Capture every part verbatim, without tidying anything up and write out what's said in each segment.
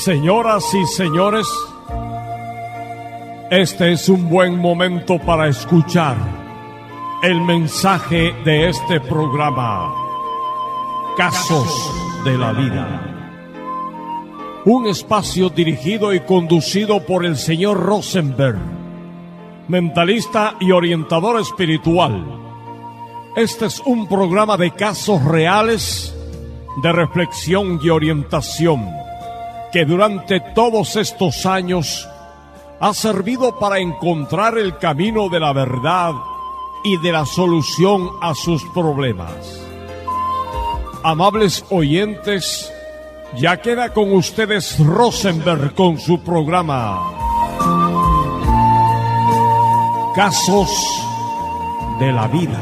Señoras y señores, este es un buen momento para escuchar el mensaje de este programa, Casos de la Vida. Un espacio dirigido y conducido por el señor Rosenberg, mentalista y orientador espiritual. Este es un programa de casos reales, de reflexión y orientación, que durante todos estos años ha servido para encontrar el camino de la verdad y de la solución a sus problemas. Amables oyentes, ya queda con ustedes Rosenberg con su programa Casos de la Vida.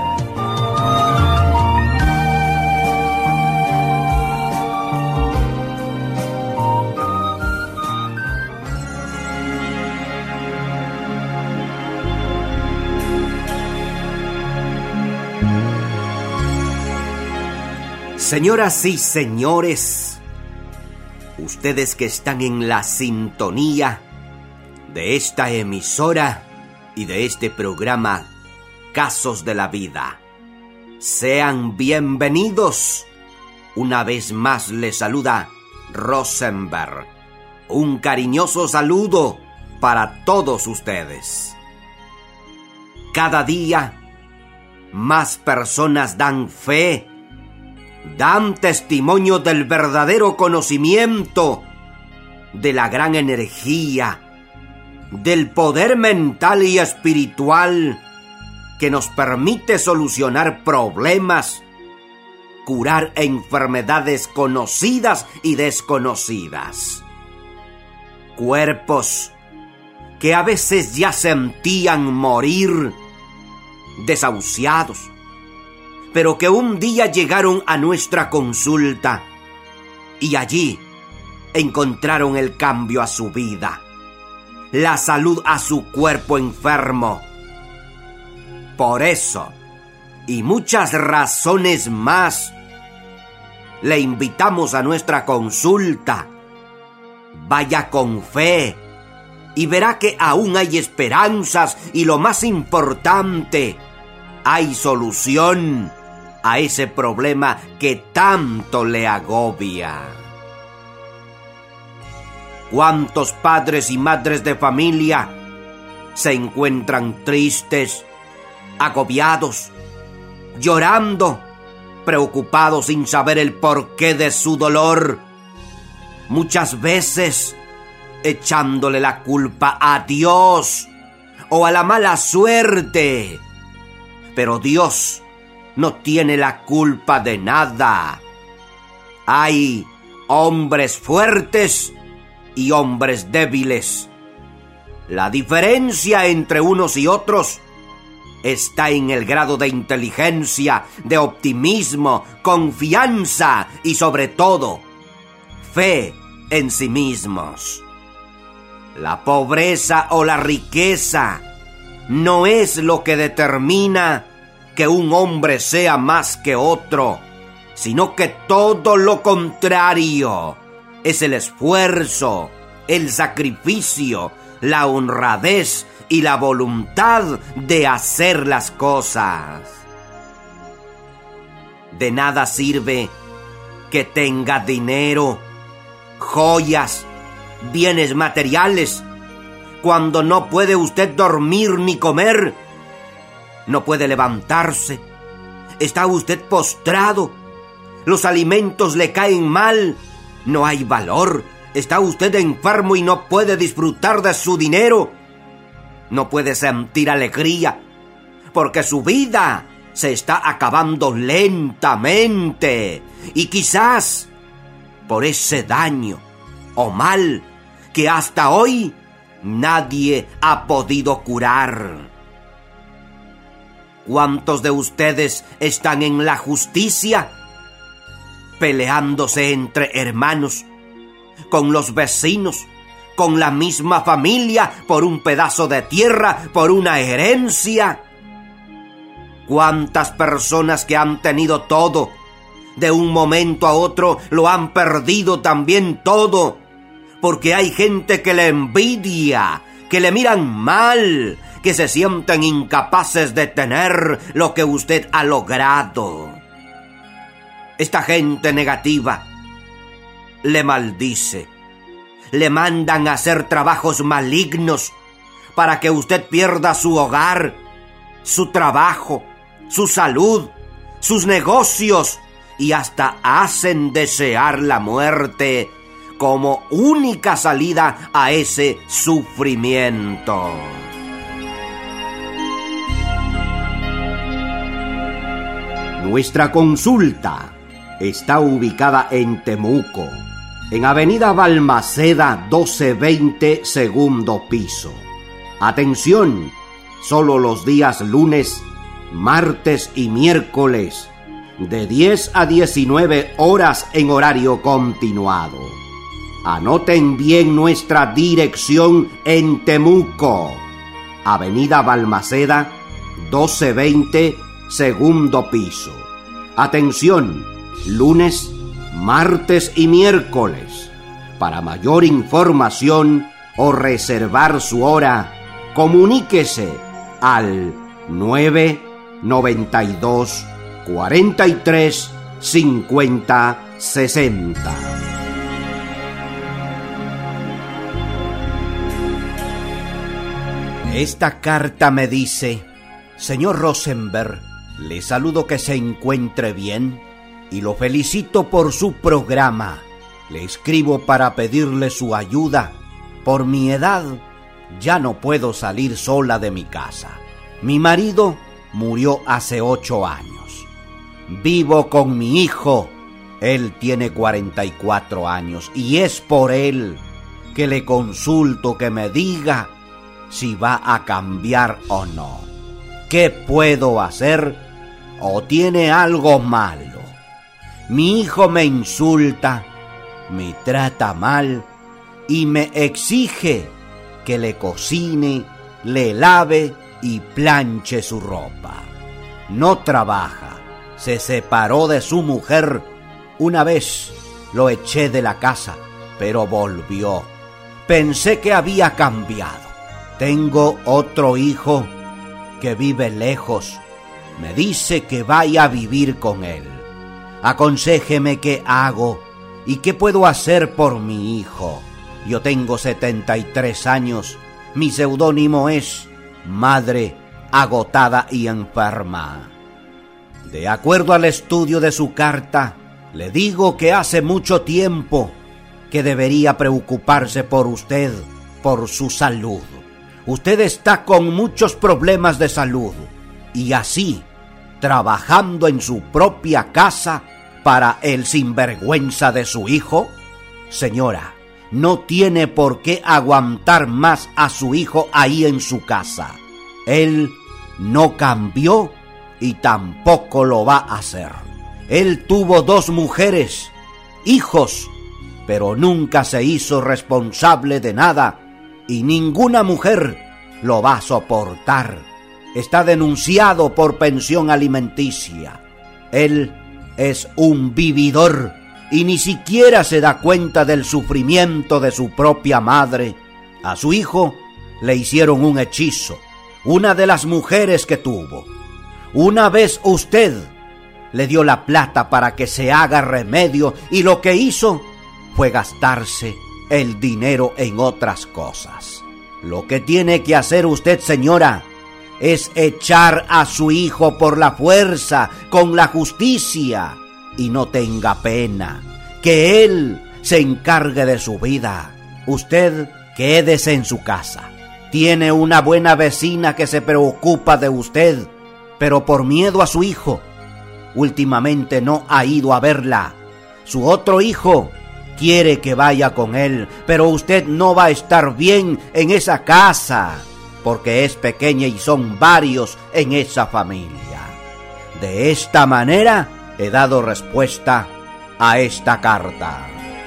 Señoras y señores, ustedes que están en la sintonía de esta emisora y de este programa Casos de la Vida, sean bienvenidos. Una vez más les saluda Rosenberg. Un cariñoso saludo para todos ustedes. Cada día más personas dan fe, dan testimonio del verdadero conocimiento, de la gran energía, del poder mental y espiritual que nos permite solucionar problemas, curar enfermedades conocidas y desconocidas. Cuerpos que a veces ya sentían morir, desahuciados, pero que un día llegaron a nuestra consulta y allí encontraron el cambio a su vida, la salud a su cuerpo enfermo. Por eso, y muchas razones más, le invitamos a nuestra consulta. Vaya con fe y verá que aún hay esperanzas y, lo más importante, hay solución a ese problema que tanto le agobia. ¿Cuántos padres y madres de familia se encuentran tristes, agobiados, llorando, preocupados sin saber el porqué de su dolor? Muchas veces echándole la culpa a Dios o a la mala suerte. Pero Dios no tiene la culpa de nada. Hay hombres fuertes y hombres débiles. La diferencia entre unos y otros está en el grado de inteligencia, de optimismo, confianza y, sobre todo, fe en sí mismos. La pobreza o la riqueza no es lo que determina que un hombre sea más que otro, sino que todo lo contrario. Es el esfuerzo, el sacrificio, la honradez y la voluntad de hacer las cosas. De nada sirve que tenga dinero, joyas, bienes materiales, cuando no puede usted dormir ni comer, no puede levantarse, está usted postrado, los alimentos le caen mal, no hay valor, está usted enfermo y no puede disfrutar de su dinero, no puede sentir alegría, porque su vida se está acabando lentamente, y quizás por ese daño o mal que hasta hoy nadie ha podido curar. ¿Cuántos de ustedes están en la justicia, peleándose entre hermanos, con los vecinos, con la misma familia, por un pedazo de tierra, por una herencia? ¿Cuántas personas que han tenido todo, de un momento a otro lo han perdido también todo, porque hay gente que le envidia, que le miran mal, que se sienten incapaces de tener lo que usted ha logrado. Esta gente negativa le maldice, le mandan a hacer trabajos malignos para que usted pierda su hogar, su trabajo, su salud, sus negocios, y hasta hacen desear la muerte como única salida a ese sufrimiento. Nuestra consulta está ubicada en Temuco, en Avenida Balmaceda doce veinte, segundo piso. Atención, solo los días lunes, martes y miércoles, de diez a diecinueve horas en horario continuado. Anoten bien nuestra dirección en Temuco, Avenida Balmaceda doce veinte, segundo piso. Atención, lunes, martes y miércoles. Para mayor información o reservar su hora, comuníquese al nueve noventa y dos, cuarenta y tres, cincuenta, sesenta. Esta carta me dice: señor Rosenberg, le saludo, que se encuentre bien y lo felicito por su programa. Le escribo para pedirle su ayuda. Por mi edad, ya no puedo salir sola de mi casa. Mi marido murió hace ocho años. Vivo con mi hijo. Él tiene cuarenta y cuatro años y es por él que le consulto que me diga si va a cambiar o no. ¿Qué puedo hacer? ¿O tiene algo malo? Mi hijo me insulta, me trata mal y me exige que le cocine, le lave y planche su ropa. No trabaja, se separó de su mujer. Una vez lo eché de la casa, pero volvió. Pensé que había cambiado. Tengo otro hijo que vive lejos. Me dice que vaya a vivir con él. Aconséjeme qué hago y qué puedo hacer por mi hijo. Yo tengo setenta y tres años. Mi seudónimo es Madre Agotada y Enferma. De acuerdo al estudio de su carta, le digo que hace mucho tiempo que debería preocuparse por usted, por su salud. Usted está con muchos problemas de salud y así, trabajando en su propia casa para el sinvergüenza de su hijo. Señora, no tiene por qué aguantar más a su hijo ahí en su casa. Él no cambió y tampoco lo va a hacer. Él tuvo dos mujeres, hijos, pero nunca se hizo responsable de nada y ninguna mujer lo va a soportar. Está denunciado por pensión alimenticia. Él es un vividor y ni siquiera se da cuenta del sufrimiento de su propia madre. A su hijo le hicieron un hechizo, una de las mujeres que tuvo. Una vez usted le dio la plata para que se haga remedio y lo que hizo fue gastarse el dinero en otras cosas. Lo que tiene que hacer usted, señora, es echar a su hijo por la fuerza, con la justicia, y no tenga pena, que él se encargue de su vida. Usted quédese en su casa. Tiene una buena vecina que se preocupa de usted, pero por miedo a su hijo, últimamente no ha ido a verla. Su otro hijo quiere que vaya con él, pero usted no va a estar bien en esa casa, porque es pequeña y son varios en esa familia. De esta manera he dado respuesta a esta carta.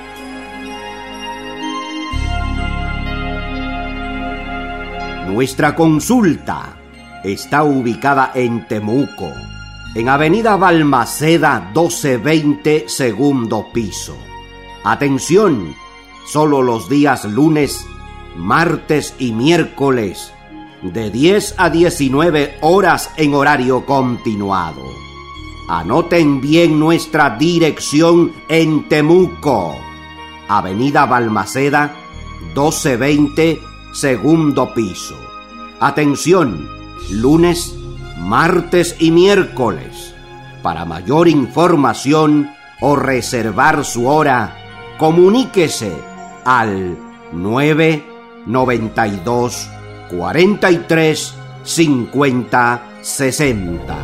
Nuestra consulta está ubicada en Temuco, en Avenida Balmaceda doce veinte, segundo piso. Atención, solo los días lunes, martes y miércoles, de diez a diecinueve horas en horario continuado. Anoten bien nuestra dirección en Temuco, Avenida Balmaceda, doce veinte, segundo piso. Atención, lunes, martes y miércoles. Para mayor información o reservar su hora, comuníquese al nueve noventa y dos, cuarenta y tres, cincuenta, sesenta.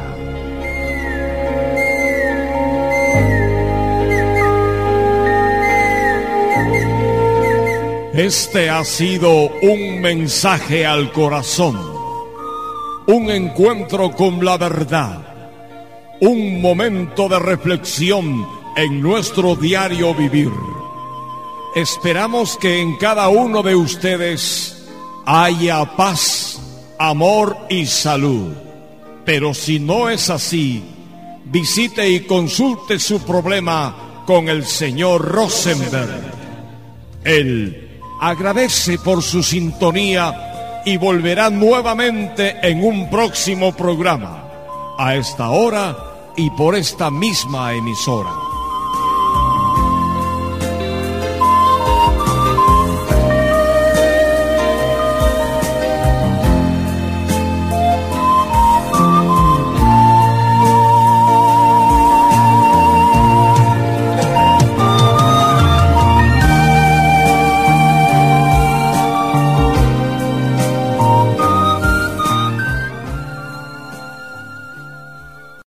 Este ha sido un mensaje al corazón, un encuentro con la verdad, un momento de reflexión en nuestro diario vivir. Esperamos que en cada uno de ustedes haya paz, amor y salud. Pero si no es así, visite y consulte su problema con el señor Rosenberg. Él agradece por su sintonía y volverá nuevamente en un próximo programa, a esta hora y por esta misma emisora.